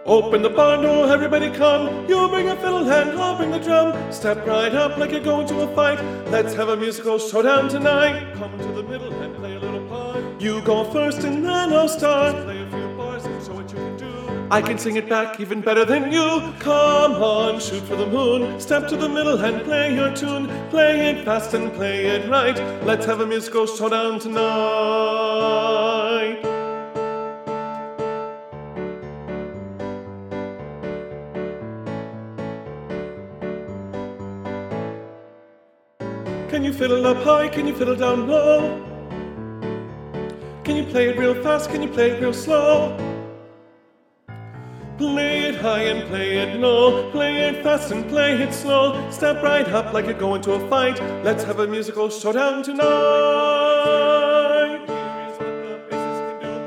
Open the barn door, everybody come. You bring a fiddle and I'll bring the drum. Step right up like you're going to a fight. Let's have a musical showdown tonight. Come to the middle and play a little part. You go first and then I'll start. Play a few bars and show what you can do. I can sing it back even better than you. Come on, shoot for the moon. Step to the middle and play your tune. Play it fast and play it right. Let's have a musical showdown tonight. Can you fiddle up high? Can you fiddle down low? Can you play it real fast? Can you play it real slow? Play it high and play it low. Play it fast and play it slow. Step right up like you're going to a fight. Let's have a musical showdown tonight. Here's what the bassist can do.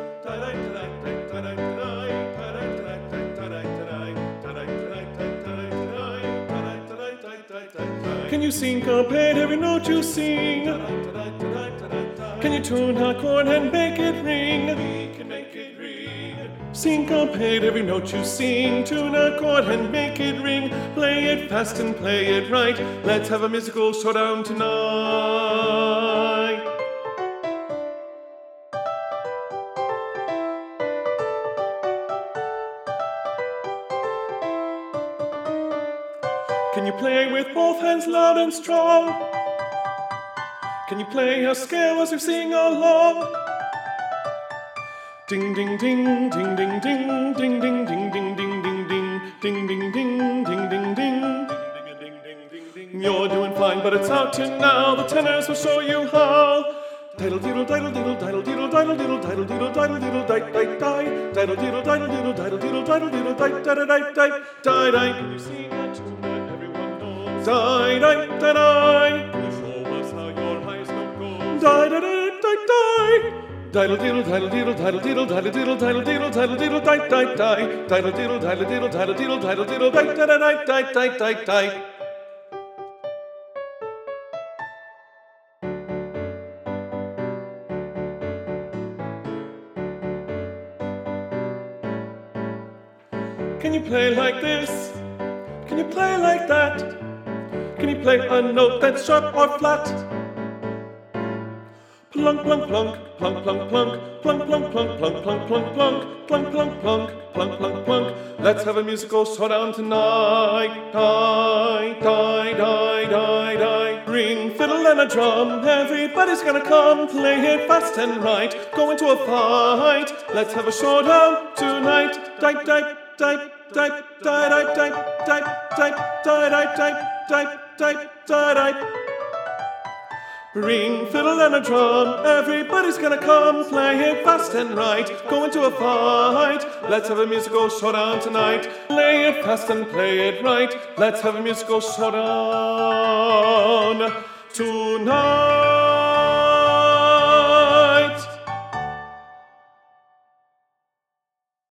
Can you syncopate every note you sing? Can you tune a chord and make it ring? We can make it ring. Syncopate every note you sing. Tune a chord and make it ring. Play it fast and play it right. Let's have a musical showdown tonight. Can you play with both hands loud and strong? Can you play a scale as we sing along? Ding ding ding ding ding ding ding ding ding ding ding ding ding ding ding ding ding ding ding. You're doing fine, but it's out to now. The tenors will show you how. Diddle diddle diddle diddle diddle diddle diddle diddle diddle diddle diddle diddle die die die. Diddle diddle diddle diddle diddle diddle diddle diddle die die die die die die. Can you sing a tune that everyone knows? Die die die die. Can you show us how your highest note goes? Die die die die die. Diddle diddle diddle diddle diddle diddle diddle diddle diddle diddle diddle diddle die die die. Diddle diddle diddle diddle diddle diddle diddle diddle die die die die die die die. Can you play like this? Can you play like that? Can you play a note that's sharp or flat? Plunk plunk plunk plunk plunk plunk plunk plunk plunk plunk plunk plunk plunk plunk plunk plunk plunk plunk plunk. Let's have a musical showdown tonight. Die die die die die. Ring, fiddle and a drum. Everybody's gonna come. Play it fast and right. Go into a fight. Let's have a showdown tonight. Die die die die die die die die die die die die die die die. Ring, fiddle and a drum, everybody's gonna come. Play it fast and right, go into a fight. Let's have a musical showdown tonight. Play it fast and play it right. Let's have a musical showdown tonight.